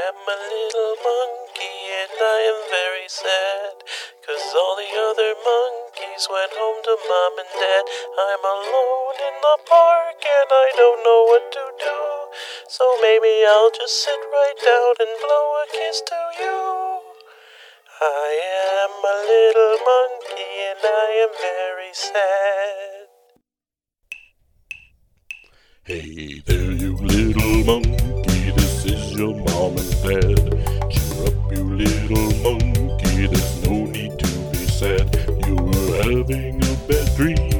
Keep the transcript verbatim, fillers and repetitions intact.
am a little monkey and I am very sad, 'cause all the other monkeys went home to mom and dad. I'm alone in the park and I don't know what to do, so maybe I'll just sit right down and blow a kiss to you. I am a little monkey and I am very sad. Hey there, you little monkey, this is your mom and dad. Cheer up, you little monkey, there's no need to be sad. You were having a bad dream